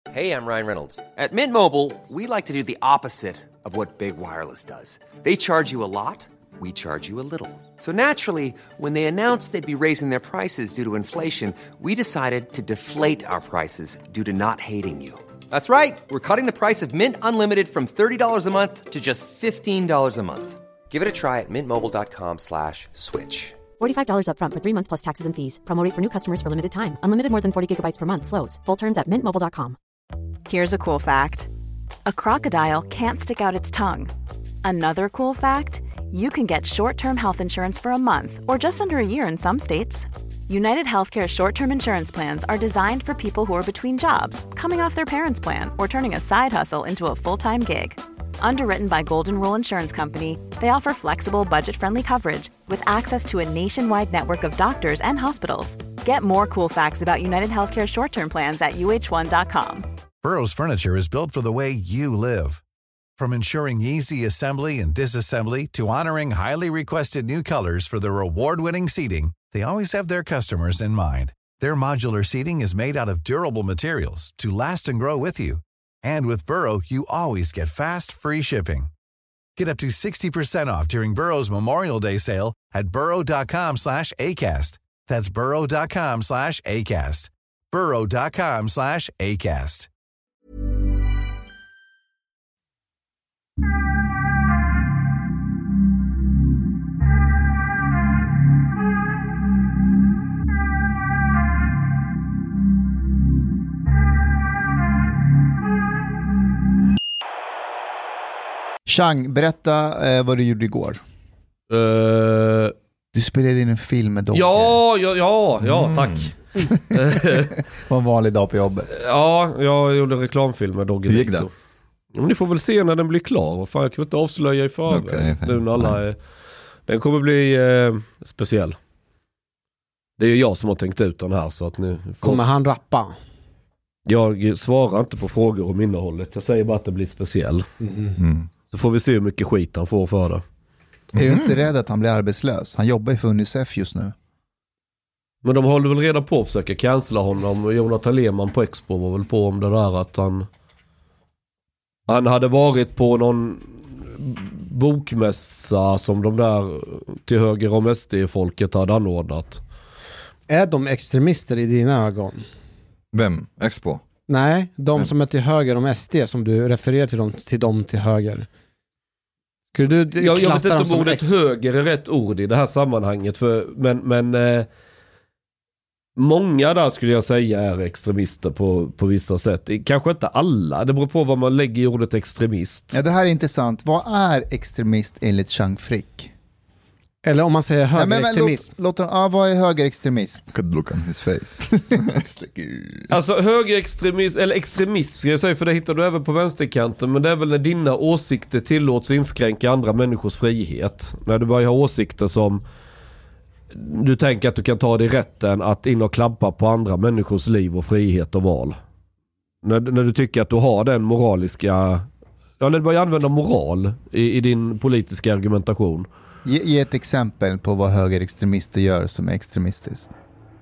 Hey, I'm Ryan Reynolds. At Mint Mobile, we like to do the opposite of what Big Wireless does. They charge you a lot, we charge you a little. So naturally, when they announced they'd be raising their prices due to inflation, we decided to deflate our prices due to not hating you. That's right. We're cutting the price of Mint Unlimited from $30 a month to just $15 a month. Give it a try at mintmobile.com/switch. $45 up front for 3 months plus taxes and fees. Promo rate for new customers for limited time. Unlimited more than 40 gigabytes per month. Slows full terms at mintmobile.com. Here's a cool fact. A crocodile can't stick out its tongue. Another cool fact, you can get short-term health insurance for a month or just under a year in some states. United Healthcare short-term insurance plans are designed for people who are between jobs, coming off their parents' plan, or turning a side hustle into a full-time gig. Underwritten by Golden Rule Insurance Company, they offer flexible, budget-friendly coverage with access to a nationwide network of doctors and hospitals. Get more cool facts about United Healthcare short-term plans at uh1.com. Burrow's furniture is built for the way you live. From ensuring easy assembly and disassembly to honoring highly requested new colors for their award-winning seating, they always have their customers in mind. Their modular seating is made out of durable materials to last and grow with you. And with Burrow, you always get fast, free shipping. Get up to 60% off during Burrow's Memorial Day sale at burrow.com/ACAST. That's burrow.com/ACAST. burrow.com/ACAST. Chang, berätta vad du gjorde igår. Du spelade in en film med Dogge. Ja, tack. På en vanlig dag på jobbet. Ja, jag gjorde reklamfilm med Dogge. Hur gick det? Men ni får väl se när den blir klar. Fan, jag kan inte avslöja i förväg. Okay, nu när alla den kommer bli speciell. Det är ju jag som har tänkt ut den här. Så att ni får... Kommer han rappa? Jag svarar inte på frågor om innehållet. Jag säger bara att det blir speciell. Så får vi se hur mycket skit han får för det. Är du inte rädd att han blir arbetslös? Han jobbar ju för UNICEF just nu. Men de håller väl redan på att försöka cancella honom. Jonathan Lehmann på Expo var väl på om det där att han hade varit på någon bokmässa som de där till höger om SD-folket hade anordnat. Är de extremister i dina ögon? Vem? Expo? Nej, de som är till höger om SD som du refererar till dem till höger. Skulle du jag vet inte om ordet höger är rätt ord i det här sammanhanget. Men många där skulle jag säga är extremister på vissa sätt. Kanske inte alla. Det beror på vad man lägger i ordet extremist. Ja, det här är intressant. Vad är extremist enligt Chang Frick? Eller om man säger högerextremism. Vad är högerextremist? Could look on his face. Alltså högerextremism, eller extremism ska jag säga, för det hittar du även på vänsterkanten. Men det är väl när dina åsikter tillåts inskränka andra människors frihet. När du börjar ha åsikter som du tänker att du kan ta dig rätten att in och klampa på andra människors liv och frihet och val. När du tycker att du har den moraliska... Ja, när du börjar använda moral i din politiska argumentation. Ge ett exempel på vad högerextremister gör som är extremistiskt.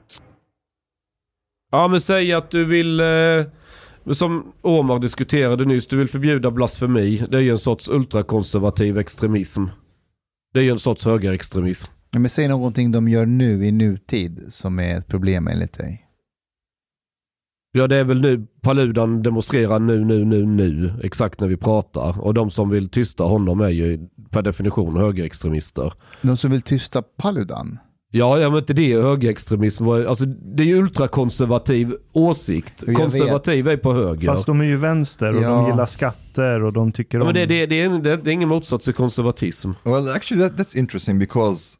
Ja, men säg att du vill... som Omar diskuterade nyss, du vill förbjuda blasfemi. Det är ju en sorts ultrakonservativ extremism. Det är ju en sorts högerextremism. Men säg någonting de gör nu i nutid som är ett problem enligt dig. Ja, det är väl nu Paludan demonstrerar nu exakt när vi pratar. Och de som vill tysta honom är ju per definition högerextremister. De som vill tysta Paludan? Ja, men inte det är högerextremism. Alltså, det är ju ultrakonservativ åsikt. Konservativ är på höger. Fast de är ju vänster och de gillar skatter och de tycker om... Men det är ingen motsats till konservatism. Well, actually that's interesting because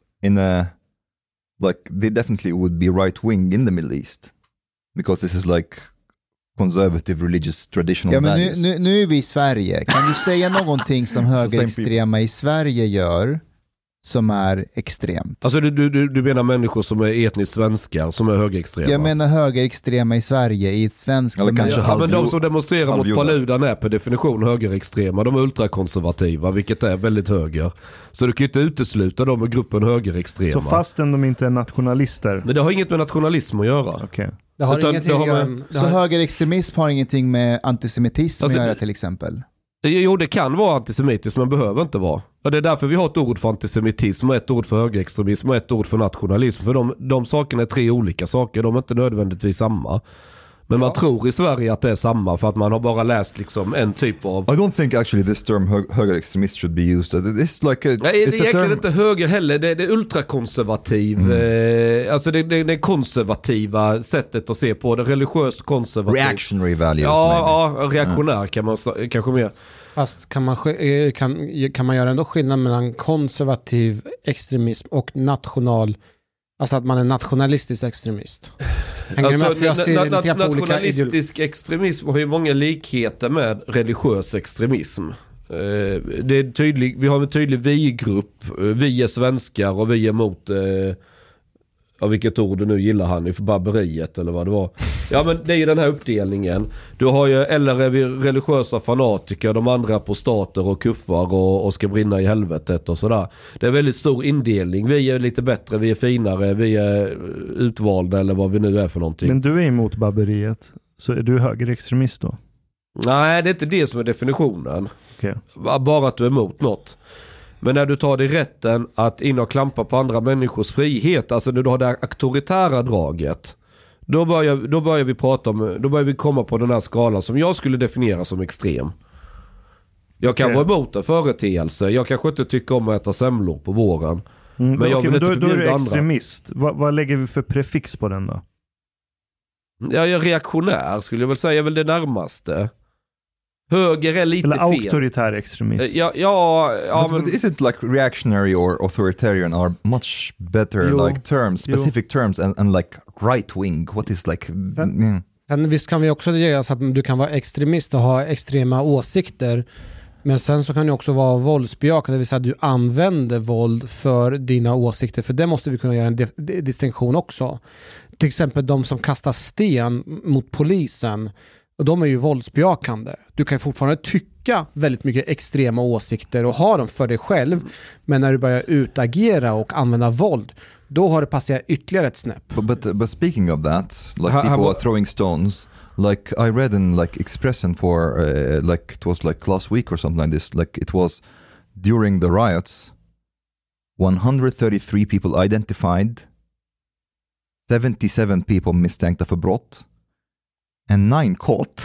they definitely would be right wing in the Middle East. Because this is like conservative religious traditional values. Nu är vi i Sverige. Kan du säga någonting som högerextrema i Sverige gör som är extremt? Alltså du menar människor som är etniskt svenskar som är högerextrema? Jag menar högerextrema i Sverige i ett svenskt... Men de som demonstrerar mot Paludan är per definition högerextrema. De är ultrakonservativa, vilket är väldigt höger. Så du kan ju inte utesluta dem i gruppen högerextrema. Så fastän de inte är nationalister? Men det har inget med nationalism att göra. Okay. Det har ingenting att göra. Så högerextremism har ingenting med antisemitism att göra till exempel? Jo, det kan vara antisemitism, men behöver inte vara. Och det är därför vi har ett ord för antisemitism och ett ord för högerextremism och ett ord för nationalism. För de sakerna är 3 olika saker, de är inte nödvändigtvis samma. Men man tror i Sverige att det är samma för att man har bara läst liksom en typ av... I don't think actually this term högerextremist should be used. It's like det är egentligen inte höger heller, det är ultrakonservativ. Alltså det konservativa sättet att se på det, religiöst konservativ. Reactionary values. Ja, reaktionär kan man kanske mer. Fast kan man göra ändå skillnad mellan konservativ extremism och national, alltså att man är nationalistisk extremist? Nationalistisk extremism har ju många likheter med religiös extremism. Det är tydligt, vi har en tydlig vi-grupp. Vi är svenskar och vi är mot vilket ord du nu gillar han i för barbariet eller vad det var. Ja, men det är ju den här uppdelningen. Du har ju, eller är vi religiösa fanatiker, de andra apostater och kuffar och ska brinna i helvetet och sådär. Det är väldigt stor indelning. Vi är lite bättre, vi är finare, vi är utvalda eller vad vi nu är för någonting. Men du är emot barbariet, så är du högerextremist då? Nej, det är inte det som är definitionen. Okay. Bara att du är emot något. Men när du tar dig rätten att in och klampa på andra människors frihet, alltså när du har det auktoritära draget, då börjar vi prata om, då börjar vi komma på den här skalan som jag skulle definiera som extrem. Jag kan vara emot en företeelse, jag kanske inte tycker om att äta semlor på våren. Men jag vill inte förbjuda andra. Då är du extremist. Vad lägger vi för prefix på den då? Jag är reaktionär skulle jag väl säga, väl det närmaste. Höger är lite fel. Eller auktoritär extremism. But isn't like reactionary or authoritarian are much better like terms, specific terms and like right wing? What is like... Sen visst kan vi också ge så att du kan vara extremist och ha extrema åsikter. Men sen så kan det också vara våldsbejakande, det vill säga att du använder våld för dina åsikter. För det måste vi kunna göra en distinktion också. Till exempel de som kastar sten mot polisen. Och de är ju våldsbejakande. Du kan fortfarande tycka väldigt mycket extrema åsikter och ha dem för dig själv. Men när du börjar utagera och använda våld, då har det passerat ytterligare ett snäpp. But speaking of that, like people are throwing stones. Like I read in like Expressen for like it was like last week or something like this. Like it was during the riots, 133 people identified, 77 people misstänkta för brott. And 9 caught.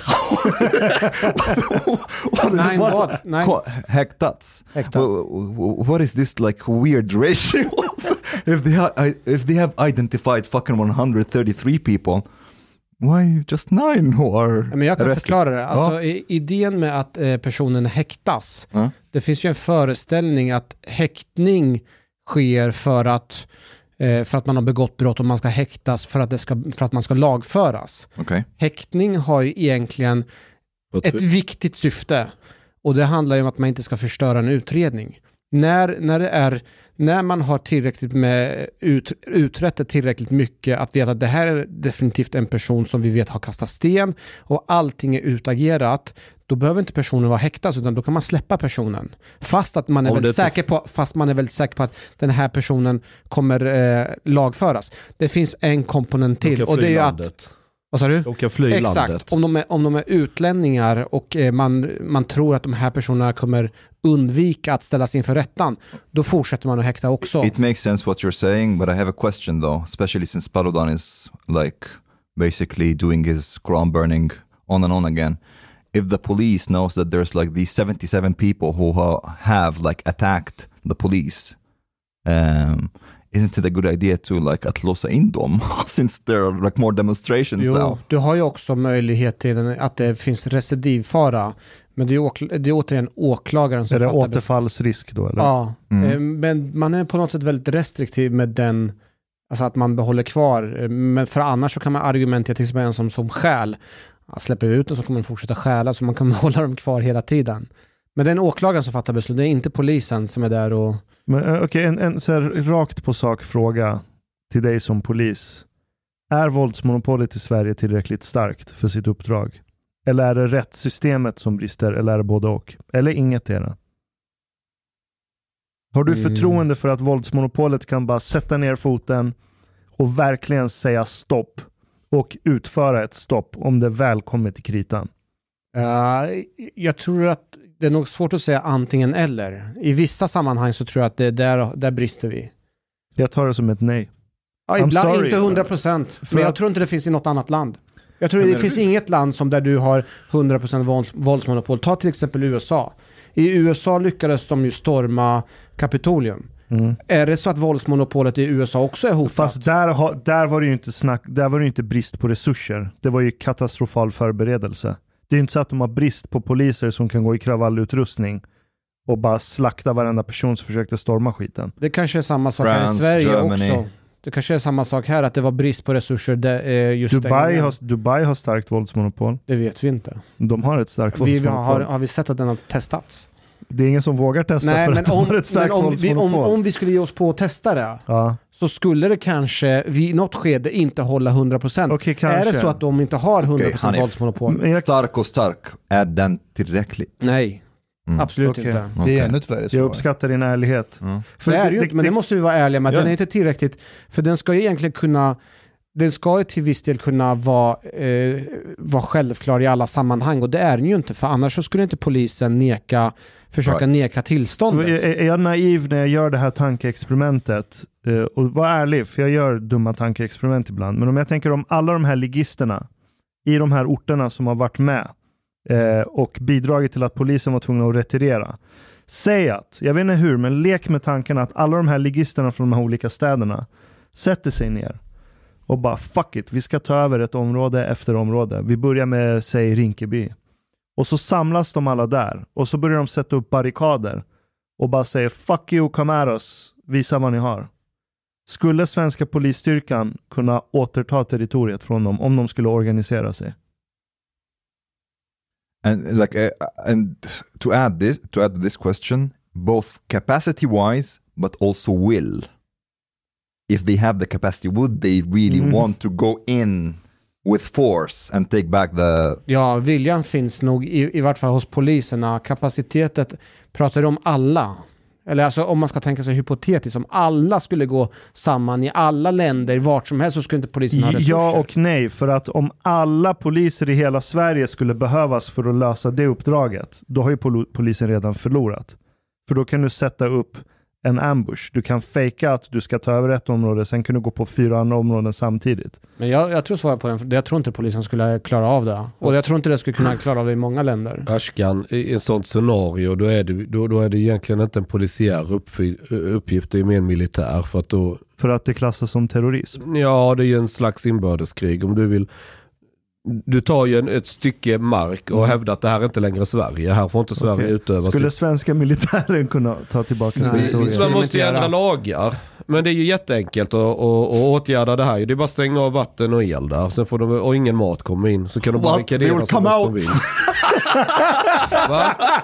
Häktats. What is this like weird ratio? if they have identified fucking 133 people, why just 9 who are Men jag kan förklara det. Alltså idén med att personen häktas. Det finns ju en föreställning att häktning sker för att man har begått brott och man ska häktas för att man ska lagföras. Okay. Häktning har ju egentligen ett viktigt syfte, och det handlar ju om att man inte ska förstöra en utredning. När man har tillräckligt med utrett tillräckligt mycket att veta att det här är definitivt en person som vi vet har kastat sten och allting är utagerat, då behöver inte personen vara häktad, utan då kan man släppa personen. Fast man är väldigt säker på att den här personen kommer lagföras. Det finns en komponent till, och det är att... Vad sa du? De kan fly landet. Om de är utlänningar och man tror att de här personerna kommer undvika att ställas inför rättan, då fortsätter man att häkta också. It makes sense what you're saying, but I have a question though, especially since Paludan is like basically doing his Quran burning on and on again. If the police knows that there's like these 77 people who have like attacked the police, isn't it a good idea to like att låsa in dem since there are like more demonstrations now? Du har ju också möjlighet till att det finns recidivfara, men det är återigen åklagaren som fattar. Är det återfallsrisk då eller? Ja, men man är på något sätt väldigt restriktiv med den, alltså att man behåller kvar, men för annars så kan man argumentera till exempel som skäl. Släpper vi ut dem så kommer de fortsätta stjäla, så man kan hålla dem kvar hela tiden. Men det är en åklagare som fattar beslut, det är inte polisen som är där och... Okej, en så här rakt på sak fråga till dig som polis. Är våldsmonopolet i Sverige tillräckligt starkt för sitt uppdrag? Eller är det rättssystemet som brister, eller är det både och? Eller inget är det? Har du förtroende för att våldsmonopolet kan bara sätta ner foten och verkligen säga stopp och utföra ett stopp om det väl kommer till kritan? Jag tror att det är nog svårt att säga antingen eller. I vissa sammanhang så tror jag att det där brister vi. Jag tar det som ett nej. Ja, ibland inte 100%. Men jag tror inte det finns i något annat land. Jag tror det finns inget land som där du har 100% våldsmonopol. Ta till exempel USA. I USA lyckades de ju storma Kapitolium. Är det så att våldsmonopolet i USA också är hotat? Fast där var det ju inte där var det ju inte brist på resurser. Det var ju katastrofal förberedelse. Det är ju inte så att de har brist på poliser som kan gå i kravallutrustning och bara slakta varenda person som försökte storma skiten. Det kanske är samma sak här i Sverige Germany. Också. Det kanske är samma sak här, att det var brist på resurser just Dubai har starkt våldsmonopol. Det vet vi inte. De har ett starkt våldsmonopol. Har vi sett att den har testats? Det är ingen som vågar testa. Nej, för att de har ett starkt våldsmonopol. Om vi skulle ge oss på att testa det, så skulle det kanske vid något skede inte hålla 100%. Okay, är det så att de inte har 100% våldsmonopol? Stark. Är den tillräckligt? Nej. Absolut inte. Det är ännu värre så. Jag uppskattar din ärlighet. För det är ju inte, men det måste vi vara ärliga med. Den är inte tillräckligt, för den ska ju egentligen kunna, den ska ju till viss del kunna vara självklar i alla sammanhang, och det är den ju inte, för annars så skulle inte polisen försöka neka tillståndet. Så är jag naiv när jag gör det här tankeexperimentet, och var ärlig, för jag gör dumma tankeexperiment ibland, men om jag tänker om alla de här ligisterna i de här orterna som har varit med och bidragit till att polisen var tvungna att retirera. Säg att, jag vet inte hur, men lek med tanken att alla de här ligisterna från de här olika städerna sätter sig ner och bara fuck it, vi ska ta över ett område efter område. Vi börjar med, säg, Rinkeby. Och så samlas de alla där och så börjar de sätta upp barrikader och bara säger fuck you, come at us, visa vad ni har. Skulle svenska polisstyrkan kunna återta territoriet från dem om de skulle organisera sig? And to add to this question, both capacity wise but also will. If they have the capacity, would they really want to go in with force and take back the... Ja, viljan finns nog i vart fall hos poliserna. Kapaciteten pratar om alla. Eller alltså om man ska tänka sig hypotetiskt, om alla skulle gå samman i alla länder, vart som helst, så skulle inte polisen ha resurser. Ja och nej, för att om alla poliser i hela Sverige skulle behövas för att lösa det uppdraget, då har ju polisen redan förlorat. För då kan du sätta upp en ambush. Du kan fejka att du ska ta över ett område, sen kan du gå på 4 andra områden samtidigt. Men jag tror svara på den, jag tror inte polisen skulle klara av det. Och jag tror inte det skulle kunna klara av det i många länder. Ashkan, i ett sånt scenario, då är det egentligen inte en polisiär uppgift, det är mer en militär. För att det klassas som terrorism? Ja, det är ju en slags inbördeskrig. Om du vill... Du tar ju ett stycke mark och hävdar att det här är inte längre Sverige. Här får inte Sverige utöva. Skulle svenska militären kunna ta tillbaka territoriet? Man måste ju ändra lagar. Men det är ju jätteenkelt att åtgärda det här. Det är bara stänga av vatten och el där. Sen får de, och ingen mat kommer in. Så kan de bara barrikadera som de vill. Va?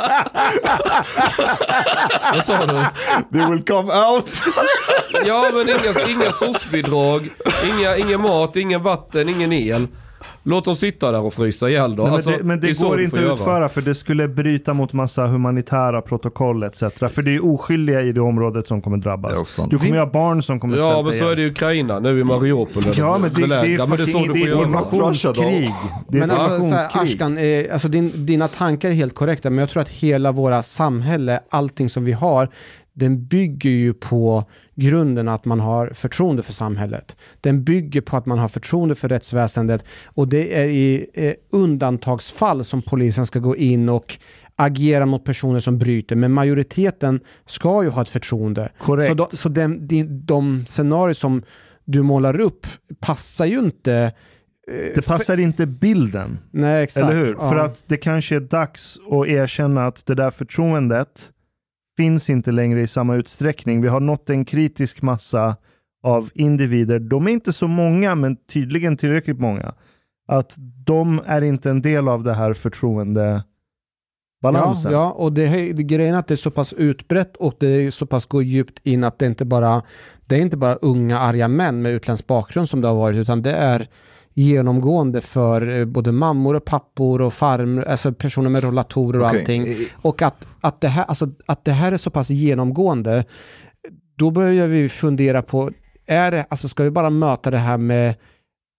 Vad sa du? They will come out. Ja, men inga soc-bidrag, ingen mat, ingen vatten, ingen el. Låt dem sitta där och frysa ihjäl då. Men det går inte att utföra, för det skulle bryta mot massa humanitära protokoll etc. För det är oskyldiga i det området som kommer drabbas. Du kommer ju ha barn som kommer svälta. Ja, men så är det ju Ukraina nu i Mariupol. Ja, men det är invasionskrig. Men Ashkan, alltså dina tankar är helt korrekta, men jag tror att hela våra samhälle, allting som vi har, den bygger ju på grunden att man har förtroende för samhället. Den bygger på att man har förtroende för rättsväsendet, och det är i undantagsfall som polisen ska gå in och agera mot personer som bryter. Men majoriteten ska ju ha ett förtroende. Korrekt. Så de scenarier som du målar upp passar ju inte. Det passar inte bilden. Nej, exakt. Eller hur? Ja. För att det kanske är dags att erkänna att det där förtroendet finns inte längre i samma utsträckning. Vi har nått en kritisk massa av individer. De är inte så många, men tydligen tillräckligt många. Att de är inte en del av det här förtroendebalansen. Ja, och det grejen att det är så pass utbrett och det är så pass går djupt in att det är inte bara unga arga män med utländsk bakgrund som det har varit, utan det är genomgående för både mammor och pappor och alltså personer med rollatorer och allting. Och att det här är så pass genomgående, då börjar vi fundera på, ska vi bara möta det här med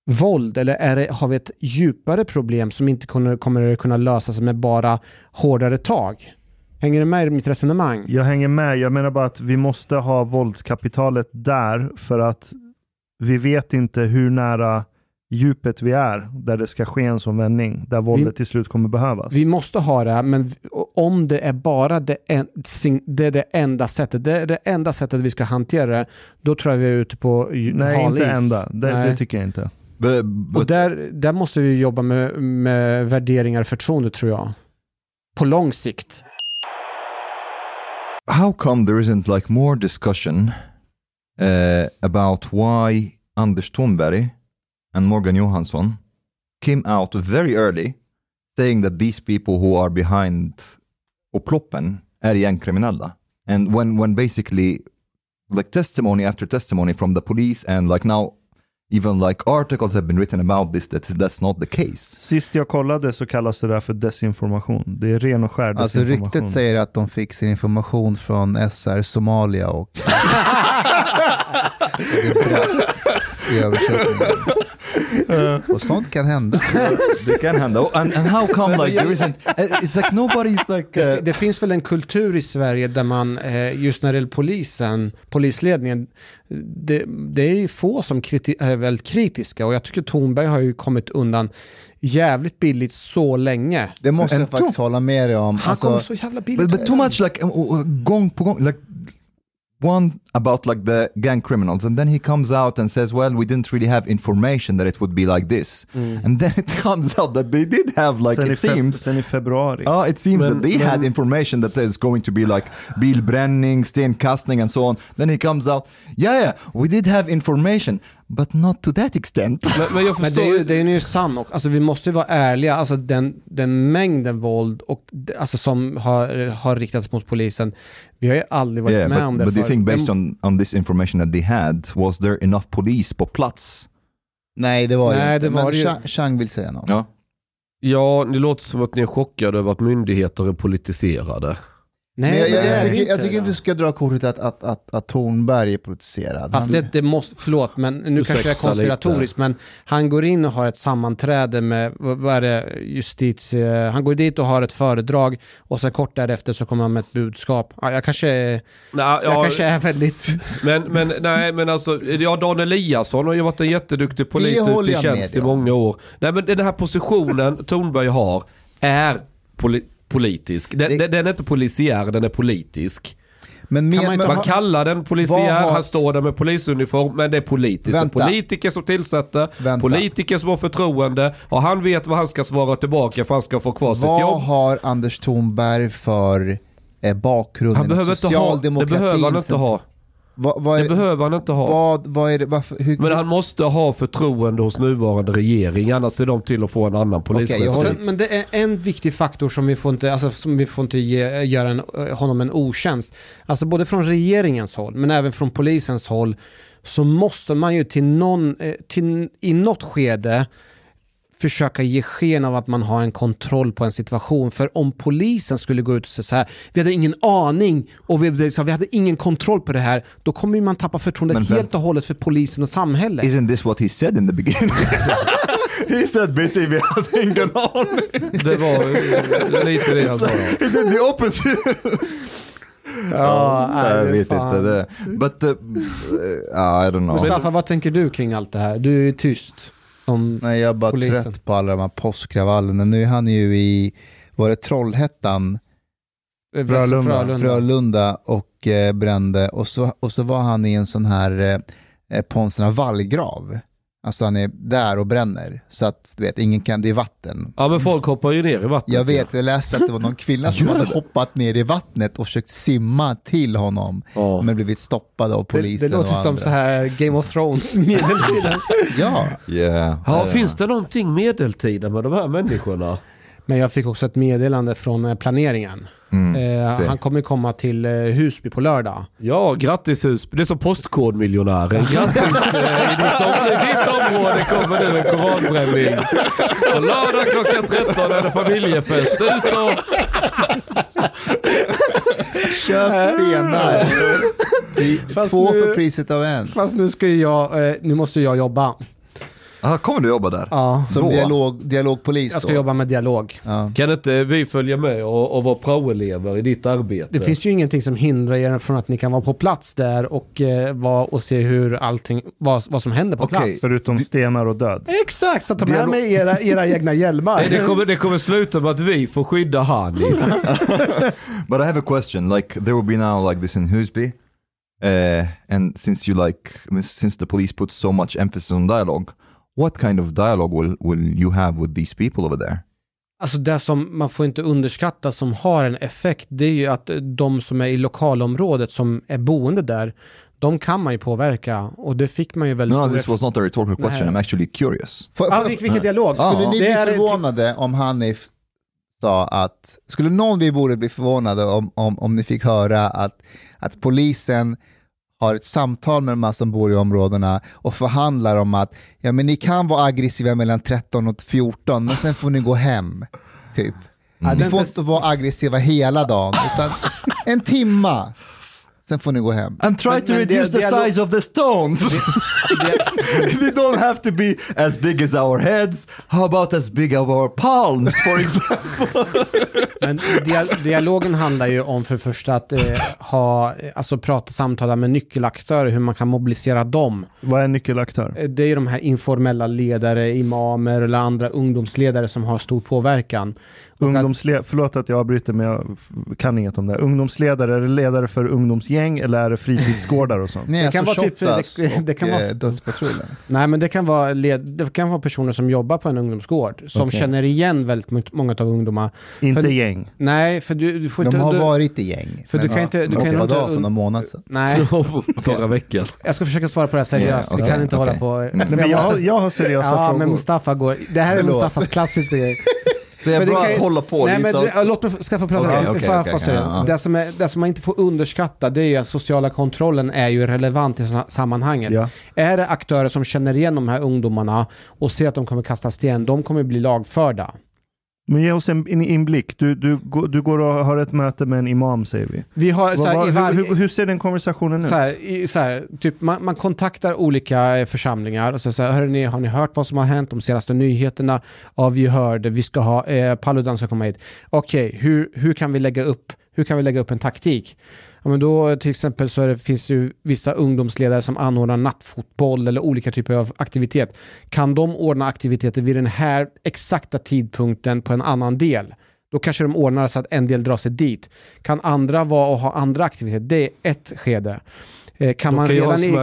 våld, eller har vi ett djupare problem som inte kommer kunna lösas med bara hårdare tag? Hänger du med i mitt resonemang? Jag hänger med. Jag menar bara att vi måste ha våldskapitalet där för att vi vet inte hur nära djupet vi är där det ska ske en sån vändning, där våldet till slut kommer behövas. Vi måste ha det, men om det är bara det är det enda sättet, det är det enda sättet vi ska hantera det, då tror jag vi är ute på Nej, inte enda. Det tycker jag inte. Och där måste vi jobba med värderingar och förtroende, tror jag. På lång sikt. How come there isn't like more discussion about why Anders Thornberg and Morgan Johansson came out very early saying that these people who are behind upploppen är gängkriminella? And when basically like testimony after testimony from the police and like now even like articles have been written about this, that's not the case. Sist jag kollade så kallas det där för desinformation. Det är ren och skär desinformation. Alltså ryktet säger att de fick sin information från SR Somalia och i översättningen. Och sånt kan hända. Det kan hända. And how come like there isn't it's like nobody's like det finns väl en kultur i Sverige där man just när det gäller polisledningen, det är ju få som är väldigt kritiska, och jag tycker Thornberg har ju kommit undan jävligt billigt så länge. Det måste jag faktiskt hålla med dig om. Han kommer så jävla billigt. But too much like gång på gång like one about like the gang criminals, and then he comes out and says, well, we didn't really have information that it would be like this. And then it comes out that they did have like sen i februari. It seems that they had information that there's going to be like bilbränning, stenkastning and so on. Then he comes out, yeah, we did have information, but not to that extent. Men jag förstår, det är ju sant, och alltså vi måste ju vara ärliga, alltså den mängden våld och alltså som har riktats mot polisen, vi har ju aldrig varit med om det. But do you think based on this information that they had, was there enough police på plats? Nej, det var det inte. Men Chang vill säga något. Ja, det låter som att ni är chockade över att myndigheter är politiserade. Nej, jag tycker inte du ska dra kortet att Thornberg är politiserad. Alltså det måste, förlåt, men nu kanske jag är konspiratoriskt, men han går in och har ett sammanträde med, vad är det, han går dit och har ett föredrag, och sen kort därefter så kommer han med ett budskap. Jag kanske är väldigt... Men alltså, Dan Eliasson har ju varit en jätteduktig polis ute i tjänst i många år. Nej, men den här positionen Thornberg har är politisk. Den är inte polisiär, den är politisk. Man kallar den polisiär, han står där med polisuniform, men det är politiskt. Det är politiker som tillsätter, politiker som har förtroende, och han vet vad han ska svara tillbaka för han ska få kvar sitt jobb. Vad har Anders Thornberg för bakgrund? Han behöver inte ha, det behöver han inte ha. Det behöver han inte ha. Vad är det, men han måste ha förtroende hos nuvarande regering, annars är de till att få en annan polischef. Men det är en viktig faktor som vi får inte göra honom en otjänst. Alltså både från regeringens håll men även från polisens håll, så måste man ju i något skede försöka ge sken av att man har en kontroll på en situation. För om polisen skulle gå ut och säga så här, vi hade ingen aning och vi hade ingen kontroll på det här, då kommer ju man tappa förtroendet helt och hållet för polisen och samhället. Isn't this what he said in the beginning? He said basically vi hade ingen aning. Det var lite det han sa. He did the opposite. Jag vet inte det. But I don't know. Mustafa, vad tänker du kring allt det här? Du är tyst. Nej, jag är bara trött på alla de här påskkravallerna. Nu är han ju i, var det Trollhättan? Frölunda och brände. Och så var han i en sån här på en sån här vallgrav. Alltså han är där och bränner. Så att du vet, ingen kan, det är vatten. Ja, men folk hoppar ju ner i vattnet. Jag vet, jag läste att det var någon kvinna som hade hoppat ner i vattnet och försökt simma till honom. Men blivit stoppad av polisen. Det låter som så här Game of Thrones medeltiden. Ja, finns det någonting medeltida med de här människorna? Men jag fick också ett meddelande från planeringen. Han kommer komma till Husby på lördag. Ja, grattis Husby. Det är som postkodmiljonären. Grattis, i ditt område kommer nu en koranbränning. Och lördag klockan 13 är det familjefest. Ut och... Köp stenar. Två för priset av en. Fast nu måste jag jobba. Kommer du jobba där? Ja. Som dialogpolis. Jag ska jobba med dialog. Ja. Kan inte vi följa med och vara praoelever i ditt arbete? Det finns ju ingenting som hindrar er från att ni kan vara på plats där och se hur allting, vad som händer på plats. Förutom stenar och död. Exakt, så ta med mig era egna hjälmar. Det kommer sluta med att vi får skydda Hanif. But I have a question. Like there will be now like this in Husby, and since the police put so much emphasis on dialogue, what kind of dialogue will you have with these people over there? Alltså det som man får inte underskatta som har en effekt, det är ju att de som är i lokalområdet som är boende där, de kan man ju påverka, och det fick man ju väldigt... No, this was not a rhetorical question. I'm actually curious. Vilken dialog? Skulle ni bli förvånade om Hanif sa att... Skulle någon vi borde bli förvånade om ni fick höra att polisen har ett samtal med de här som bor i områdena och förhandlar om att men ni kan vara aggressiva mellan 13 och 14, men sen får ni gå hem, typ. Ni får inte vara aggressiva hela dagen, utan en timma. Sen får ni gå hem. I'm trying to reduce the size of the stones. They don't have to be as big as our heads. How about as big as our palms, for example? Men dialogen handlar ju om för första att samtala med nyckelaktörer, hur man kan mobilisera dem. Vad är nyckelaktör? Det är ju de här informella ledare, imamer eller andra ungdomsledare som har stor påverkan. Förlåt att jag avbryter, men jag kan inget om det. Ungdomsledare, är det ledare för ungdomsgäng eller är det fritidsgårdar och sånt? Nej, det kan vara typ det kan vara dödspatrullen. Nej, men det kan vara personer som jobbar på en ungdomsgård som känner igen väldigt många av ungdomar. Inte gäng. Nej, för du får inte... De har varit i gäng. För du kan inte för någon månad sedan. Nej. Förra veckan. Jag ska försöka svara på det här seriöst. Vi kan inte hålla på... Men jag har seriösa frågor. Ja, men Mustafa går... Det här är Mustafas klassiska grej. Det är bra att hålla på lite. Låt mig skaffa prata. Det som man inte får underskatta, det är att sociala kontrollen är ju relevant i sammanhanget. Ja. Är det aktörer som känner igen de här ungdomarna och ser att de kommer kasta sten, de kommer bli lagförda. Men ge oss en inblick. Du går och har ett möte med en imam, säger vi. Vi har, hur ser den konversationen ut? Typ man kontaktar olika församlingar och så här, har ni hört vad som har hänt, de senaste nyheterna? Ja, vi hörde, vi ska ha Paludan ska komma hit. Okej, hur kan vi lägga upp en taktik? Ja, men då till exempel finns ju vissa ungdomsledare som anordnar nattfotboll eller olika typer av aktivitet. Kan de ordna aktiviteter vid den här exakta tidpunkten på en annan del? Då kanske de ordnar så att en del drar sig dit. Kan andra vara och ha andra aktiviteter? Det är ett skede. Kan man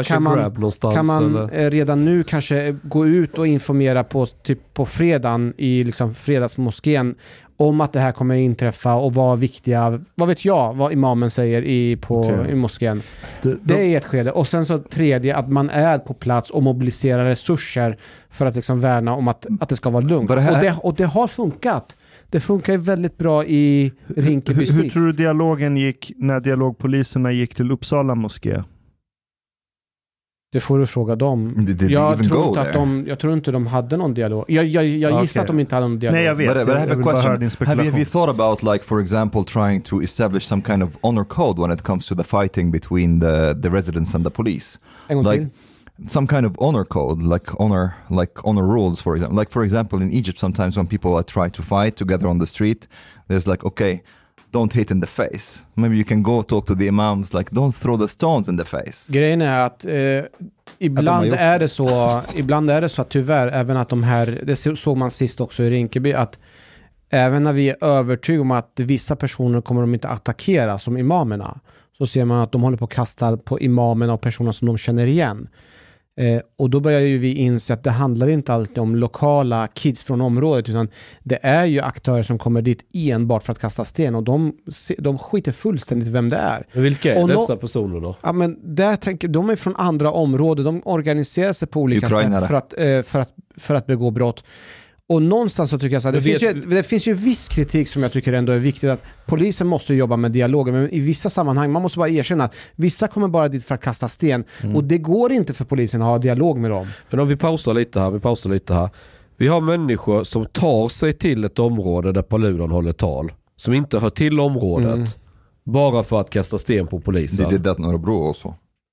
redan nu kanske gå ut och informera på fredagen i liksom fredagsmoskén om att det här kommer inträffa och vad vet jag vad imamen säger i moskén. Det är ett skede. Och sen så tredje, att man är på plats och mobiliserar resurser för att liksom värna om att det ska vara lugnt. Och det har funkat. Det funkar ju väldigt bra i Rinkeby sist. Hur tror du dialogen gick när dialogpoliserna gick till Uppsala moské? Det får du fråga dem. Jag tror inte de hade någon dialog. Jag gissar att de inte hade någon dialog. Nej, jag vet. But I have a question. Have you thought about, like, for example, trying to establish some kind of honor code when it comes to the fighting between the residents and the police? Some kind of honor code, like honor rules, for example. Like, for example, in Egypt, sometimes when people try to fight together on the street, there's like, okay, don't hit in the face. Maybe you can go talk to the imams, like, don't throw the stones in the face. Grejen är att ibland är det så att tyvärr, även att de här, det såg man sist också i Rinkeby, att även när vi är övertygade om att vissa personer kommer de inte attackera som imamerna, så ser man att de håller på att kasta på imamerna och personer som de känner igen. Och då börjar ju vi inse att det handlar inte alltid om lokala kids från området, utan det är ju aktörer som kommer dit enbart för att kasta sten, och de skiter fullständigt vem det är. Men vilka är dessa personer då? Ja, men de är från andra områden, de organiserar sig på olika sätt för att begå brott. Och någonstans så tycker jag så här, det finns ju viss kritik som jag tycker ändå är viktigt, att polisen måste jobba med dialogen, men i vissa sammanhang, man måste bara erkänna att vissa kommer bara dit för att kasta sten, och det går inte för polisen att ha dialog med dem. Men om vi pausar lite här. Vi har människor som tar sig till ett område där Paludan håller tal, som inte hör till området, bara för att kasta sten på polisen. They did that in Örebro också.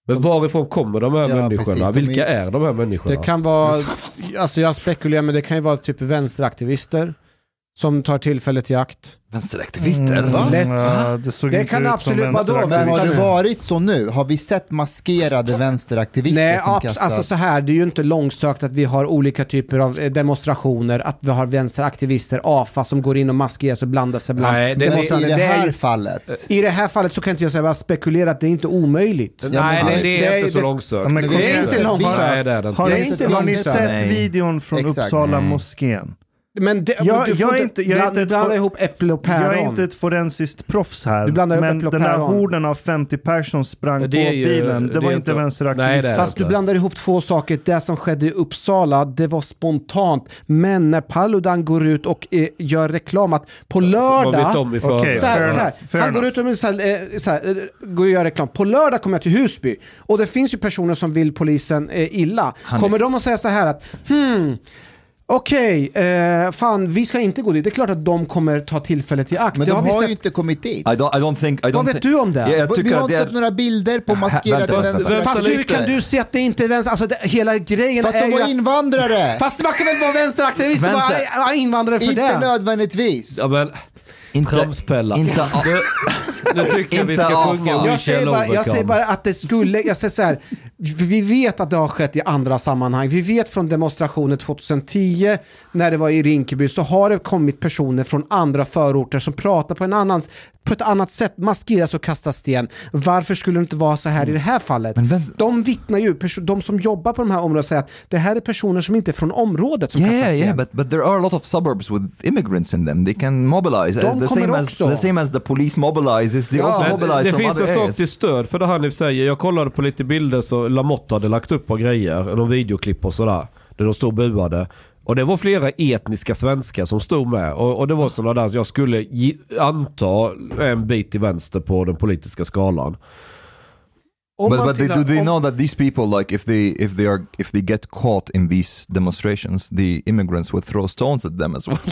Men varifrån kommer de här människorna? Precis, Vilka är de här människorna? Det kan vara, alltså jag spekulerar, men det kan ju vara typ vänsteraktivister som tar tillfället i akt. Vänsteraktivister? Lätt. Ja, det såg Det inte kan ut absolut som vara då. Men har det Vänta nu. varit så nu? Har vi sett maskerade vänsteraktivister Nej, som kastar? alltså så här, det är ju inte långsökt att vi har olika typer av demonstrationer, att vi har vänsteraktivister, AFA, som går in och maskerar sig och blandar sig bland. Nej, I det här är ju- fallet. I det här fallet så kan inte jag säga bara spekulera att det är inte omöjligt. Nej, men det är inte så långsökt. Ja, men kom Det är igen. inte långsökt. Nej, det är det inte. Har Det är ni, inte har ni långsökt. sett Nej. videon från Exakt. Uppsala moskén? Men det, Jag- du får jag är inte ett blanda for- ihop äpple och päron. Jag är inte ett forensiskt proffs här, Du blandar upp men äpple och den här päron. horden av 50 personer sprang Det på är ju- bilen. det Det var är inte inte- vänsteraktivister. Nej, det är Fast du inte. blandar ihop två saker. Det som skedde i Uppsala, det var spontant. Men när Paludan går ut och gör reklam att på Man lördag... vet om i förväg. Okej. Så här, Fair så här, enough, fair han går enough. ut och går och gör reklam. På lördag kommer jag till Husby. Och det finns ju personer som vill polisen illa. Kommer de att säga så här att okej, fan, vi ska inte gå dit. Det är klart att de kommer ta tillfället i akt. Men Det de vi har sett. ju inte kommit dit. I don't think... Vad vet du om det? Yeah, jag Vi tycker har att inte det sett några bilder på maskerade vänta, vänsteraktivister. Fast hur kan du se att det inte är vänster? Alltså hela grejen För att är de ju var att... invandrare! Fast man kan väl vara vänsteraktivist och Vänta. vara invandrare för Inte det? nödvändigtvis. Ja, men tramspella. Inte... Nu tycker jag vi Inte ska AFA. sjunga Jag säger bara att det skulle, jag säger så här, vi vet att det har skett i andra sammanhang. Vi vet från demonstrationen 2010 när det var i Rinkeby, så har det kommit personer från andra förorter som pratar på ett annat sätt, maskeras och kastar sten. Varför skulle det inte vara så här i det här fallet? De vittnar ju, de som jobbar på de här områdena säger att det här är personer som inte är från området som kastar sten. Yeah, but there are a lot of suburbs with immigrants in them. They can mobilize. De kommer också. The same as the police mobilizes. They also mobilize Det from finns en other sak areas. till stöd för det här ni säger. Jag kollade på lite bilder så Lamotte hade lagt upp på grejer, någon videoklipp och sådär, där de stod buade. Och det var flera etniska svenskar som stod med. Och det var sådana där, så jag skulle anta en bit till vänster på den politiska skalan. But do they know that these people, like, if they get caught in these demonstrations, the immigrants would throw stones at them as well.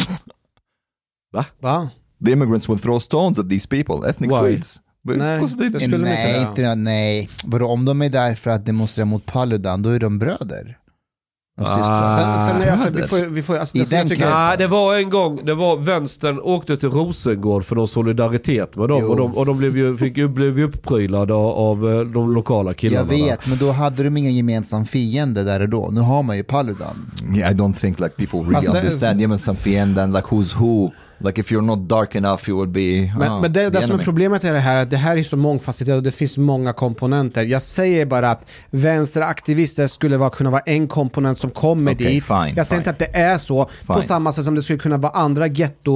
Va? The immigrants would throw stones at these people, ethnic Why? Swedes. Nej, Because they- det skulle de Nej, inte göra. nej. Vadå, om de är där för att demonstrera mot Paludan, då är de bröder. Och systrar. Sen är det, alltså, vi får, alltså, I det som jag den tycker, kampen. Nej, det var en gång, det var vänstern åkte till Rosengård för någon solidaritet med dem. Jo. Och de blev ju uppprylade av de lokala killarna. Jag vet, men då hade de ingen gemensam fiende där och då. Nu har man ju Paludan. Yeah, I don't think like people really Fast det är- understand gemensam fienden, like who's who. Like if you're not dark enough you would be... Men det the som är enemy. problemet är det här, att det här är så mångfacetterat och det finns många komponenter. Jag säger bara att vänsteraktivister skulle kunna vara en komponent som kommer Okej, dit. fine, Jag säger inte att det är så, på Fine. samma sätt som det skulle kunna vara andra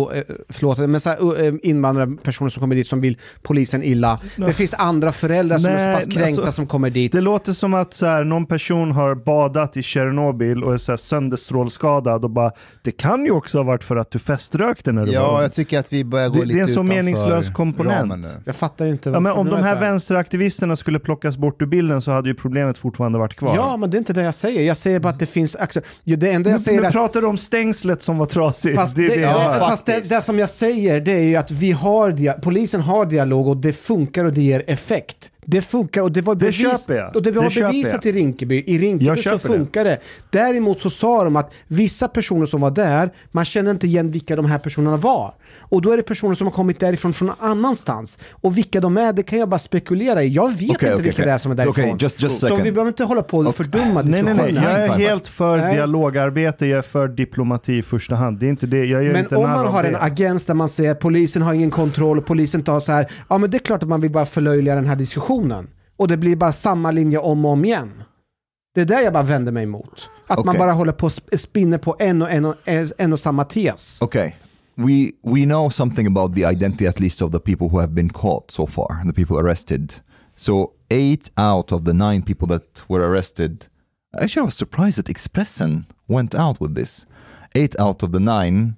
men så här, invandrarpersoner som kommer dit som vill polisen illa. Det finns andra föräldrar som är så pass kränkta alltså, som kommer dit. Det låter som att så här, någon person har badat i Tjernobyl och är så här sönderstrålskadad och bara, det kan ju också ha varit för att du feströkte när du Ja, var... jag tycker att vi börjar gå Det är lite en så utanför meningslös komponent. ramen nu. Jag fattar inte. Ja, vad men om de problemet här är. vänsteraktivisterna skulle plockas bort ur bilden så hade ju problemet fortfarande varit kvar. Ja, men det är inte det jag säger. Jag säger bara att det finns... Det enda jag säger Nu är... pratar du om stängslet som var trasigt. Fast, det är det jag hör. fast det som jag säger, det är ju att polisen har dialog och det funkar och det ger effekt. Det funkar och det var bevis, köper jag. och det var Det köper bevisat jag. i Rinkeby. I Jag Rinkeby så köper funkar det. Däremot så sa de att vissa personer som var där, man känner inte igen vilka de här personerna var. Och då är det personer som har kommit därifrån från någon annanstans. Och vilka de är, det kan jag bara spekulera i. Jag vet inte vilka det är som är därifrån. Okay, just så second. vi behöver inte hålla på och fördumma Nej, diskussionen. jag är Fine. helt för Nej. dialogarbete, jag är för diplomati i första hand. Det är inte det, jag gör Men inte om narr man av har det. en agens där man säger att polisen har ingen kontroll och polisen tar så här, ja men det är klart att man vill bara förlöjliga den här diskussionen. Och det blir bara samma linje om och om igen. Det är där jag bara vänder mig emot. Att man Okej. bara håller på och spinner på en och samma tes. Okay, we know something about the identity, at least of the people who have been caught so far, the people arrested. So 8 out of the 9 people that were arrested, actually I was surprised that Expressen went out with this. 8 out of the 9,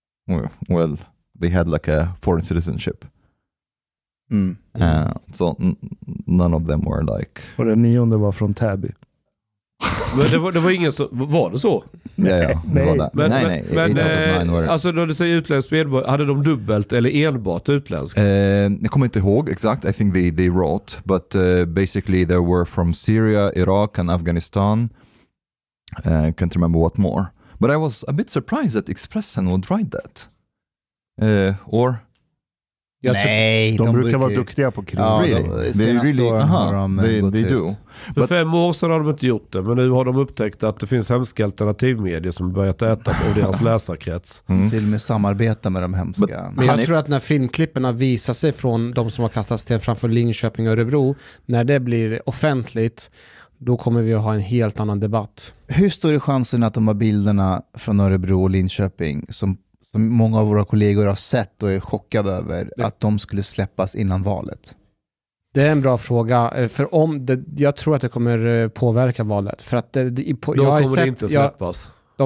well, they had like a foreign citizenship. So none of them were like... Och den 9:e var från Täby. Men det var ingen så... Var det så? Ja. Nej. Men alltså då du säger utländsk medborgare, hade de dubbelt eller enbart utländskt? Jag kommer inte ihåg exakt. I think they wrote, but basically they were from Syria, Iraq and Afghanistan. Can't remember what more. But I was a bit surprised that Expressen would write that. Or... Nej, de brukar vara duktiga på krig. Ja, they do. För 5 år sedan har de inte gjort det, men nu har de upptäckt att det finns hemska alternativmedier som börjat äta på deras läsarkrets. Till och med samarbeta med de hemska. Men jag tror att när filmklipperna visar sig från de som har kastat sten framför Linköping och Örebro, när det blir offentligt, då kommer vi att ha en helt annan debatt. Hur stor är chansen att de här bilderna från Örebro och Linköping som många av våra kollegor har sett och är chockade över att de skulle släppas innan valet? Det är en bra fråga, för jag tror att det kommer påverka valet. För att då kommer det inte släppas.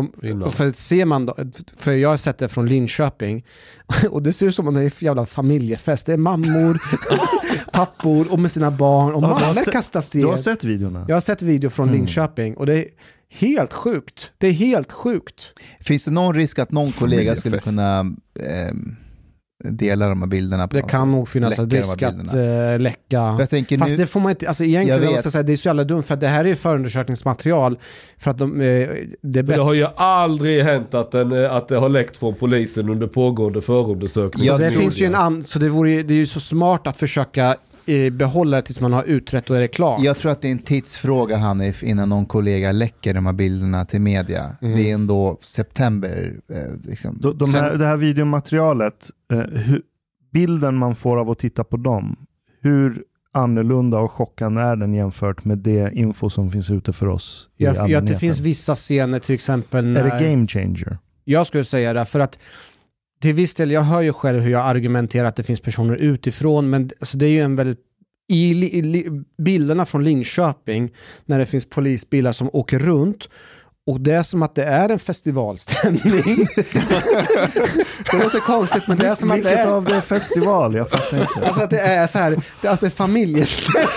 För jag har sett det från Linköping och det ser ut som en jävla familjefest. Det är mammor, pappor och med sina barn och mamma kastar sten. Du har sett videorna? Jag har sett video från Linköping och det är helt sjukt. Det är helt sjukt. Finns det någon risk att någon kollega skulle kunna dela de här bilderna? Det kan nog finnas en risk att läcka. Fast det får man inte, alltså egentligen jag ska säga, det är så jävla dumt för att det här är förundersökningsmaterial för att det har ju aldrig hänt att det har läckt från polisen under pågående förundersökning. Det finns ju så det är ju så smart att försöka behålla det tills man har utrett och är det klart. Jag tror att det är en tidsfråga, Hanif, innan någon kollega läcker de här bilderna till media. Det är ändå september. Liksom. Det här videomaterialet, bilden man får av att titta på dem, hur annorlunda och chockande är den jämfört med det info som finns ute för oss i allmänheten? Det finns vissa scener till exempel. Är det game changer? Jag skulle säga det, för att till viss del, jag hör ju själv hur jag argumenterar att det finns personer utifrån, men alltså, det är ju en väldigt bilderna från Linköping när det finns polisbilar som åker runt och det är som att det är en festivalstämning. Det låter konstigt, men det är som att det är... Vilket av det är festival? Jag fattar inte. Alltså att det är så här, att det är familjestämning.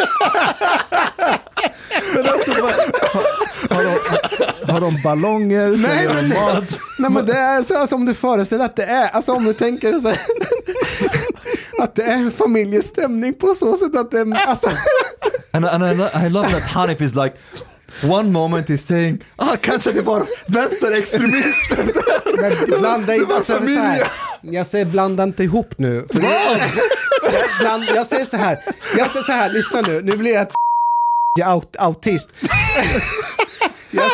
Men alltså, har de ballonger? Nej, men det är så som du föreställer att det är. Alltså om du tänker så här, att det är en familjestämning på så sätt att det är... Alltså. And I love that Hanif is like, one moment he's saying, kanske det var vänsterextremister. Men blanda inte, alltså, jag säger blanda inte ihop nu. För jag säger så här, lyssna nu blir jag ett autist. Jag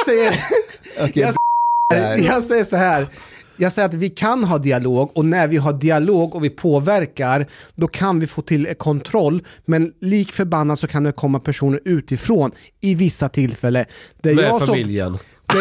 säger så här. Jag säger att vi kan ha dialog, och när vi har dialog och vi påverkar, då kan vi få till kontroll, men lik förbannat så kan det komma personer utifrån i vissa tillfällen. Med familjen.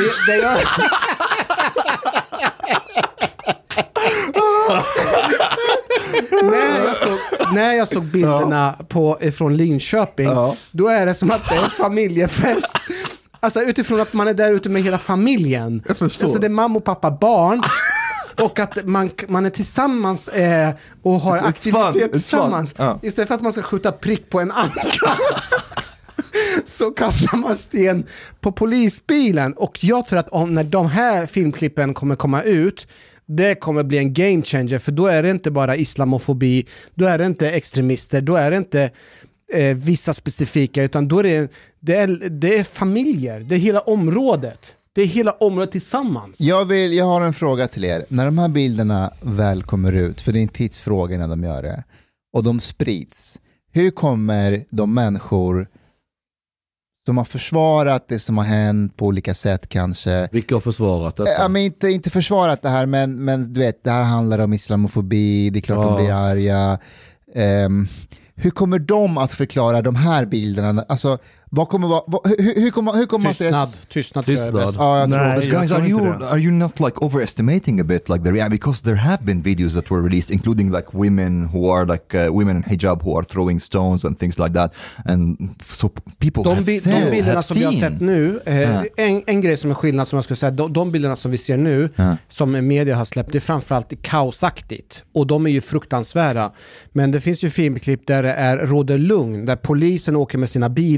När jag såg bilderna från Linköping, då är det som att det är en familjefest. Alltså utifrån att man är där ute med hela familjen. Jag förstår. Alltså det är mamma och pappa, barn. Och att man är tillsammans och har aktivitet tillsammans. Istället för att man ska skjuta prick på en anka. Så kastar man sten på polisbilen. Och jag tror att när de här filmklippen kommer komma ut, det kommer bli en game changer. För då är det inte bara islamofobi, då är det inte extremister, då är det inte vissa specifika, utan då är det är familjer, det är hela området. Det är hela området tillsammans. Jag har en fråga till er. När de här bilderna väl kommer ut, för det är en tidsfråga när de gör det, och de sprids, hur kommer de människor som har försvarat det som har hänt på olika sätt kanske... Vilka har försvarat detta? Men inte försvarat det här, men du vet, det här handlar om islamofobi, det är klart de blir arga. Hur kommer de att förklara de här bilderna? Alltså, vad kommer vara... Hur kommer man säga... Tystnad. Ja, jag tror det. Guys, are you not like overestimating a bit like because there have been videos that were released including like women who are like women in hijab who are throwing stones and things like that, and so people de bilderna som vi har sett nu, en grej som är skillnad som jag skulle säga, de bilderna som vi ser nu som media har släppt, det är framförallt kaosaktigt, och de är ju fruktansvärda, men det finns ju filmklipp där det råder lugn, där polisen åker med sina bilar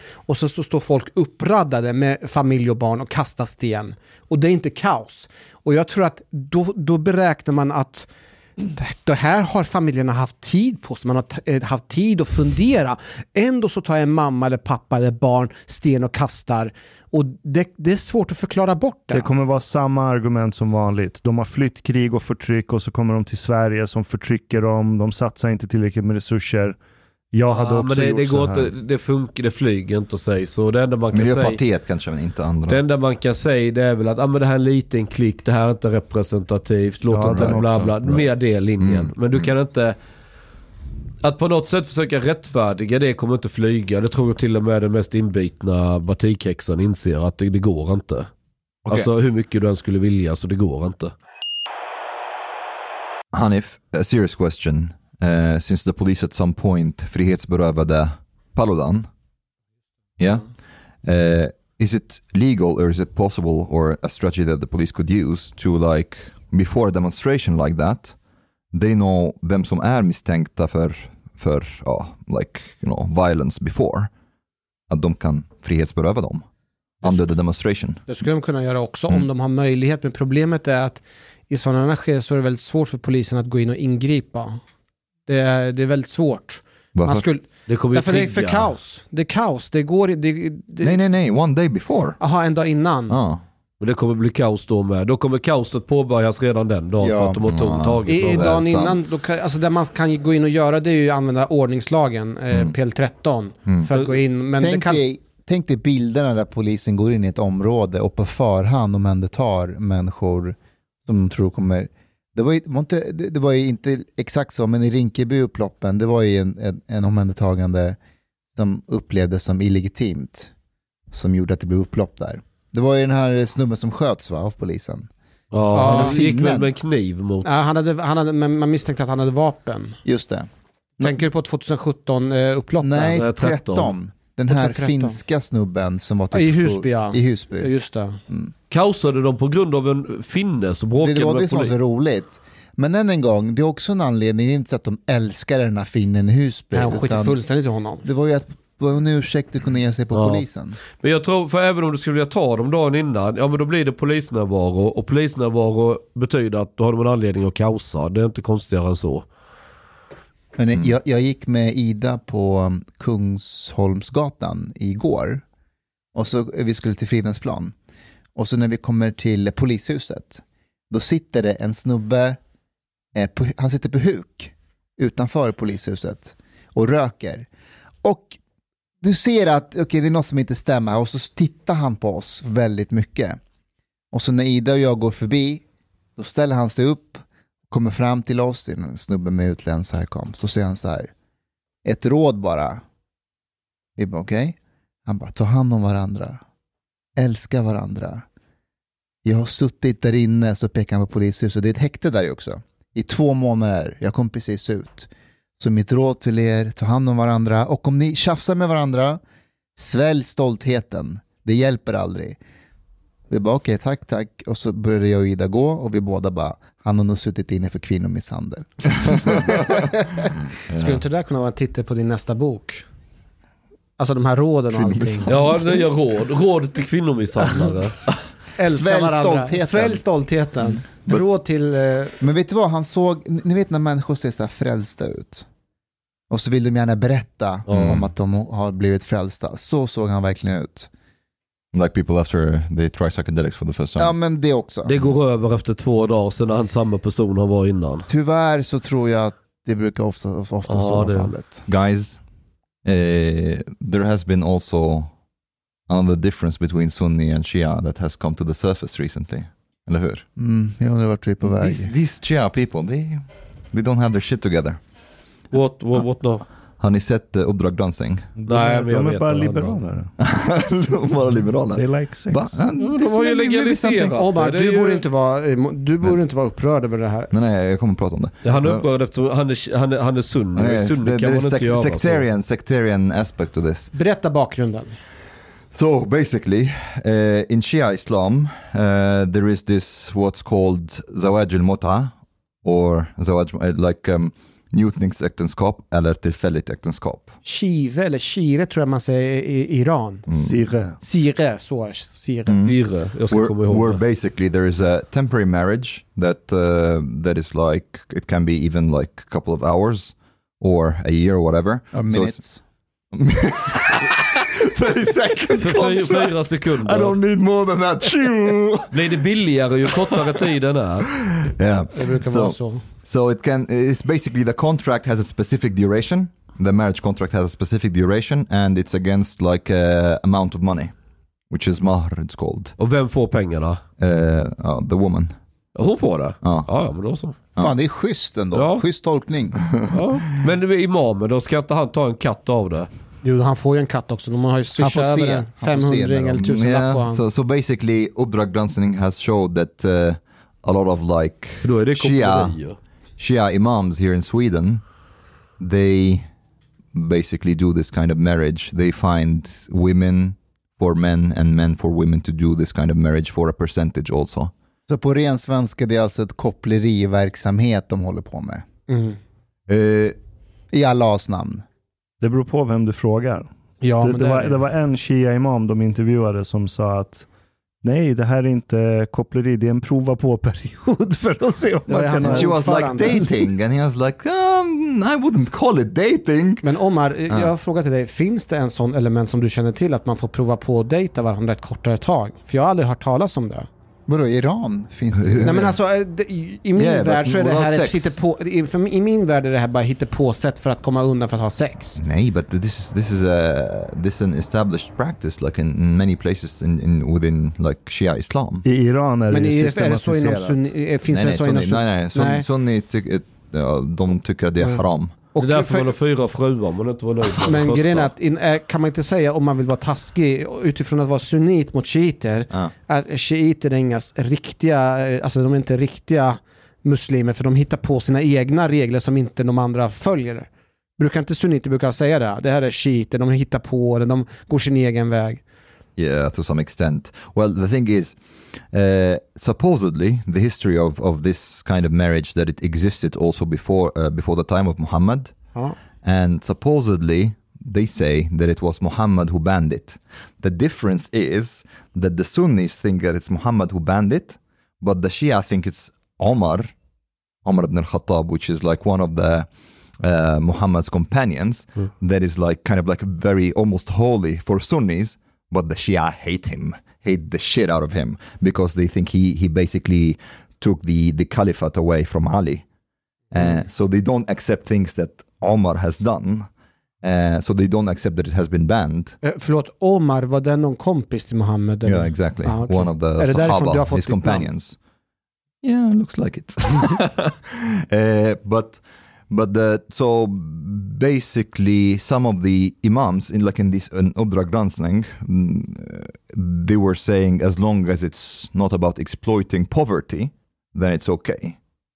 och så står folk uppradade med familj och barn och kastar sten. Och det är inte kaos. Och jag tror att då beräknar man att det här har familjerna haft tid på sig. Man har haft tid att fundera. Ändå så tar en mamma eller pappa eller barn sten och kastar. Och det är svårt att förklara bort det. Det kommer vara samma argument som vanligt. De har flytt krig och förtryck och så kommer de till Sverige som förtrycker dem. De satsar inte tillräckligt med resurser. Jag hade också men gjort det så går här. Inte, det flyger inte att säga så. Det enda man kan Miljöpartiet kanske, men inte andra. Det enda man kan säga det är väl att men det här är en liten klick, det här är inte representativt, låt inte bla bla, mer det linjen. Men du kan inte att på något sätt försöka rättfärdiga det kommer inte flyga. Det tror jag till och med den mest inbitna batikhäxan inser att det går inte. Okay. Alltså hur mycket du än skulle vilja, så det går inte. Hanif, a serious question. Since the police at some point frihetsberövade Paludan, is it legal or is it possible or a strategy that the police could use to, like, before a demonstration like that, they know vem som är misstänkta för like, you know, violence before, att de kan frihetsberöva dem under the demonstration? Det skulle de kunna göra också om de har möjlighet, men problemet är att i sådana skeden så är det väldigt svårt för polisen att gå in och ingripa. Det är väldigt svårt. Varför? Därför det är för kaos. Det är kaos. Det går Nej, one day before. Aha, en dag innan. Och det kommer bli kaos då med. Då kommer kaoset påbörjas redan den dagen för att de har tagit dagen innan, alltså där man kan gå in och göra det är ju att använda ordningslagen, PL13 för att gå in. Men tänk dig bilderna där polisen går in i ett område och på förhand omhändertar människor som de tror kommer. Det var ju inte exakt så, men i Rinkeby-upploppen, det var ju en omhändertagande som upplevdes som illegitimt, som gjorde att det blev upplopp där. Det var ju den här snubben som sköts av polisen. Ja, han gick väl med en kniv mot. Ja, man misstänkte att han hade vapen. Just det. Tänker du på 2017 upploppen? Nej, 13. Den här 13. Finska snubben som var typ i Husby. I Husby. Just det. Kaosade de på grund av en finne som bråkade med det var det som var så roligt. Men än en gång, det är också en anledning. Det är inte så att de älskar den här finnen i Husby. Han skiter fullständigt i honom. Det var ju att en ursäkt att kunna ge sig på polisen. Men jag tror, för även om du skulle vilja ta dem dagen innan, men då blir det polisnärvaro. Och polisnärvaro betyder att då har de en anledning att kaosa. Det är inte konstigare än så. Men jag gick med Ida på Kungsholmsgatan igår. Och så vi skulle till Fridhemsplan. Och så när vi kommer till polishuset, då sitter det en snubbe, han sitter på huk utanför polishuset och röker. Och du ser att det är något som inte stämmer, och så tittar han på oss väldigt mycket. Och så när Ida och jag går förbi, då ställer han sig upp, kommer fram till oss, det är en snubbe med utländsk härkomst, så säger han så här: ett råd bara. Vi bara okej. Han bara, ta hand om varandra. Älska varandra. Jag har suttit där inne, så pekar han på polishuset. Det är ett häkte där också. I 2 månader. Jag kom precis ut. Så mitt råd till er, ta hand om varandra. Och om ni tjafsar med varandra, svälj stoltheten. Det hjälper aldrig. Vi bara okej, tack. Och så började jag och Ida gå. Och vi båda bara, han har nog suttit inne för kvinnomisshandel. Skulle inte det där kunna vara en titel på din nästa bok? Alltså de här råden och allting. Ja, nya råd. Råd till kvinnomisshandlare. Svälj stoltheten. Råd till... Men vet du vad han såg? Ni vet när människor ser så här frälsta ut. Och så vill de gärna berätta om att de har blivit frälsta. Så såg han verkligen ut. Like people after they try psychedelics for the first time. Ja, men det också. Det går över efter 2 dagar sedan han samma person han var innan. Tyvärr så tror jag att det brukar ofta så vara fallet. Guys, there has been also another difference between Sunni and Shia that has come to the surface recently. Eller hur? Jag undrar vart vi är på väg. These Shia people, they don't have their shit together. What no? Har ni sett Uppdrag granskning? Nej, men de är bara liberaler. De är bara liberaler. They like sex. De har ju legaliserat. Du borde inte vara upprörd över det här. Nej, jag kommer att prata om det. Han är upprörd eftersom han är sunni. Sunni kan man inte göra. Sectarian aspect to this. Berätta bakgrunden. So basically, in Shia Islam, there is this what's called Zawaj al-Mut'a, or Zawaj, njutningsäktenskap eller tillfälligt äktenskap. Shive eller shire tror jag man säger i Iran. Sire. Sire, så sire. Sire, jag ska komma ihåg Where det. basically there is a temporary marriage that is like, it can be even like a couple of hours or a year or whatever. Or minutes. 30 seconds. För 4 sekunder. I don't need more than that. Blir det billigare ju kortare tiden är? Yeah. Det brukar vara så. So it's basically the contract has a specific duration. The marriage contract has a specific duration and it's against like a amount of money, which is mahr it's called. Och vem får pengarna? The woman. Hon får det? Ja. Ja, men då så. Fan, det är schysst ändå. Ja. Schysst tolkning. Ja. Men det är imamen, då ska inte han ta en katt av det? Jo, han får ju en katt också. De har ju swishat över den. 500 eller 1000 lapp på han. So basically uppdragsgranskning has showed that a lot of like För då är det Shia imams here in Sweden, they basically do this kind of marriage. They find women for men and men for women to do this kind of marriage for a percentage also. Så på ren svenska det är alltså ett koppleriverksamhet de håller på med. I Allahs namn. Det beror på vem du frågar. Ja, det var en Shia-imam de intervjuade som sa att nej, det här är inte koppleri, det är en prova på-period för att se om man kan... And she was like dating and he was like, I wouldn't call it dating. Men Omar, jag har frågat till dig, finns det en sån element som du känner till att man får prova på att dejta varandra ett kortare tag? För jag har aldrig hört talas om det. Vadå, i Iran finns det? Nej men alltså, i min värld så är det här ett hittepå... I min värld är det här bara hittepåsätt för att komma undan för att ha sex. Nej, but this is an established practice like in many places within like Shia Islam. I Iran är det men systematiserat. Men är det så inom sunni? Finns det så inom sunni? Nej, sunni de tycker att det är haram. Och det är därför man har 4 fruar, man inte var nöjd med men grejen är att kan man inte säga, om man vill vara taskig utifrån att vara sunnit mot shiiter, att shiiter är inga riktiga, alltså de är inte riktiga muslimer, för de hittar på sina egna regler som inte de andra följer. Brukar inte sunniter brukar säga det? Det här är shiiter, de hittar på det, de går sin egen väg. Yeah, to some extent. Well, the thing is, supposedly, the history of this kind of marriage that it existed also before the time of Muhammad, and supposedly they say that it was Muhammad who banned it. The difference is that the Sunnis think that it's Muhammad who banned it, but the Shia think it's Omar ibn al-Khattab, which is like one of the Muhammad's companions, that is like kind of like very almost holy for Sunnis. But the Shia hate the shit out of him because they think he basically took the caliphate away from Ali. So they don't accept things that Omar has done. So they don't accept that it has been banned. Förlåt, Omar, var det någon kompis till Muhammed? Yeah, exactly. Okay. One of the Sahaba, his companions. Yeah, looks like it. So basically some of the imams in this uppdragsgranskning, they were saying as long as it's not about exploiting poverty, then it's okay.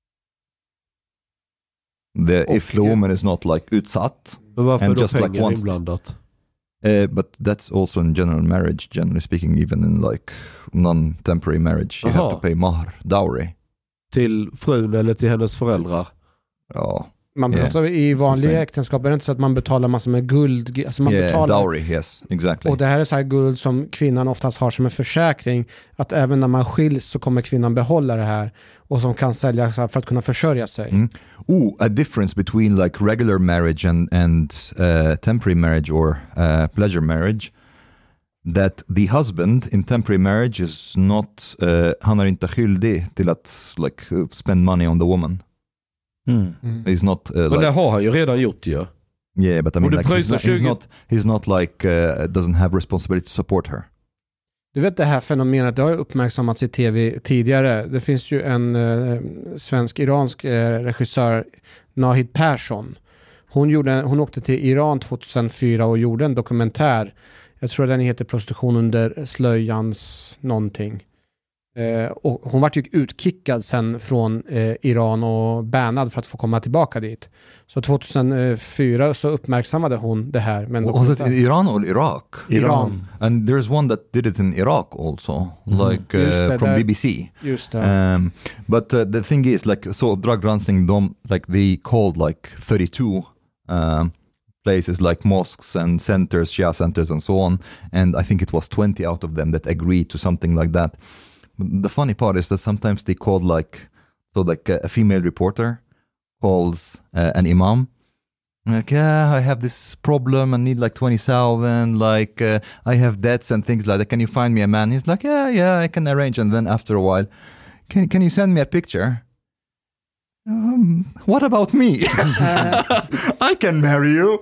If the woman is not like utsatt. Men varför and då just pengar like wants, inblandat? But that's also in general marriage, generally speaking, even in like non-temporary marriage, you have to pay mahr, dowry. Till frun eller till hennes föräldrar? Ja. Man betalar i vanliga äktenskap, är det inte så att man betalar massor med guld? Alltså man betalar, dowry, yes, exactly. Och det här är så här guld som kvinnan oftast har som en försäkring, att även när man skiljs så kommer kvinnan behålla det här och som kan sälja för att kunna försörja sig. A difference between like regular marriage and temporary marriage or pleasure marriage, that the husband in temporary marriage is not, han är inte skyldig till att like spend money on the woman. He's not men det har han ju redan gjort ju. Yeah, but I mean like he's not like doesn't have responsibility to support her. Du vet det här fenomenet, det har ju uppmärksammats i tv tidigare. Det finns ju en svensk-iransk regissör, Nahid Persson. Hon åkte till Iran 2004 och gjorde en dokumentär. Jag tror den heter Prostitution under slöjans någonting. Och hon var ju utkickad sen från Iran och bannad för att få komma tillbaka dit. Så 2004 så uppmärksammade hon det här. Men was it in Iran or Iraq? Iran. And there's one that did it in Iraq also, like from BBC. Just det. But the thing is, like, so drug running, like they called like 32 places like mosques and centers, Shia centers and so on. And I think it was 20 out of them that agreed to something like that. The funny part is that sometimes they called like a female reporter calls an imam, like, I have this problem, I need like 20,000, like I have debts and things like that. Can you find me a man? He's like, yeah, I can arrange. And then after a while, can you send me a picture? What about me? I can marry you.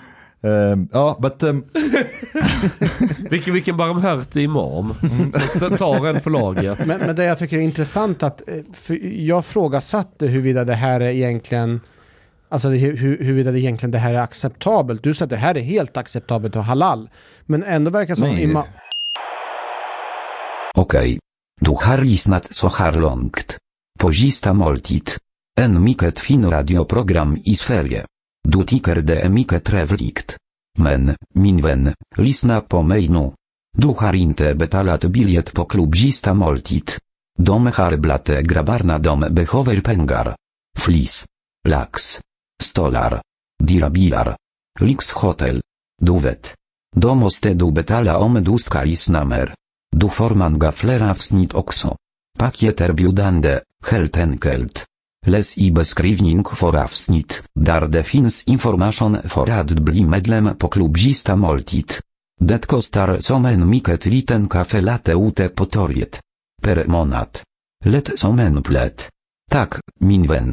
Vilken barmhärtig imam som tar en förlaget. Men det jag tycker är intressant att jag frågasatte huruvida det här är egentligen, alltså huruvida det egentligen det här är acceptabelt. Du sa att det här är helt acceptabelt och halal, men ändå verkar som imam. Okej. Du har lyssnat så här långt på Sista måltid, en mycket fin radioprogram i Sverige. Du tycker det är mycket trevligt. Men, min vän, lyssna på mig nu. Du har inte betalat biljett på klubb Sista måltid. De har blate grabbarna, de behöver pengar. Flis. Lax. Stolar. Dyra bilar. Lyxhotel. Du vet. Då måste du betala om du ska lyssna mer. Du får många fler avsnitt också. Paket erbjudande, helt enkelt. Läs i beskrivning för avsnitt, där det finns information för att bli medlem på klubb Sista måltid. Det kostar som en mycket liten kaffe latte ute på torget. Per månad. Lätt som en plätt. Tack, min vän.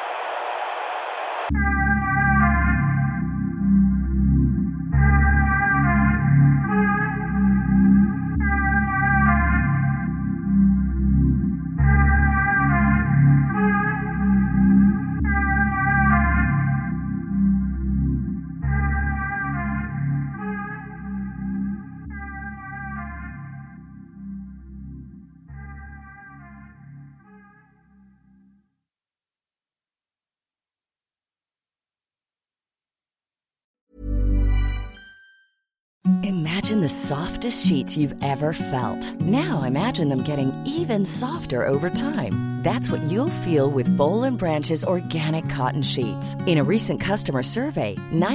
Imagine the softest sheets you've ever felt. Now imagine them getting even softer over time. That's what you'll feel with Boll & Branch's organic cotton sheets. In a recent customer survey,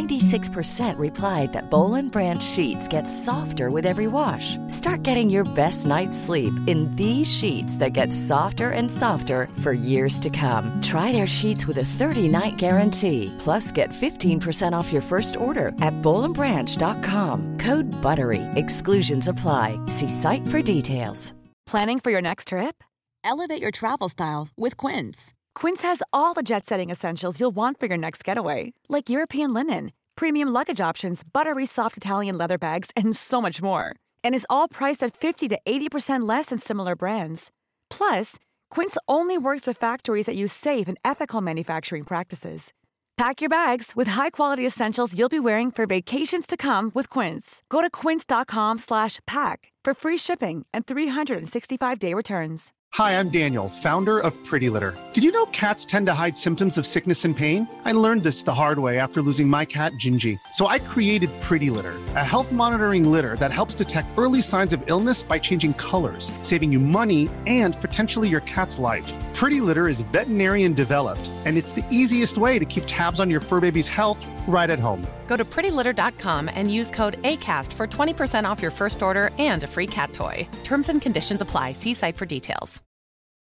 96% replied that Boll & Branch sheets get softer with every wash. Start getting your best night's sleep in these sheets that get softer and softer for years to come. Try their sheets with a 30-night guarantee. Plus, get 15% off your first order at bollandbranch.com. Code BUTTERY. Exclusions apply. See site for details. Planning for your next trip? Elevate your travel style with Quince. Quince has all the jet-setting essentials you'll want for your next getaway, like European linen, premium luggage options, buttery soft Italian leather bags, and so much more. And is all priced at 50 to 80% less than similar brands. Plus, Quince only works with factories that use safe and ethical manufacturing practices. Pack your bags with high-quality essentials you'll be wearing for vacations to come with Quince. Go to quince.com/pack for free shipping and 365-day returns. Hi, I'm Daniel, founder of Pretty Litter. Did you know cats tend to hide symptoms of sickness and pain? I learned this the hard way after losing my cat, Gingy. So I created Pretty Litter, a health monitoring litter that helps detect early signs of illness by changing colors, saving you money and potentially your cat's life. Pretty Litter is veterinarian developed, and it's the easiest way to keep tabs on your fur baby's health right at home. Go to prettylitter.com and use code ACAST for 20% off your first order and a free cat toy. Terms and conditions apply. See site for details.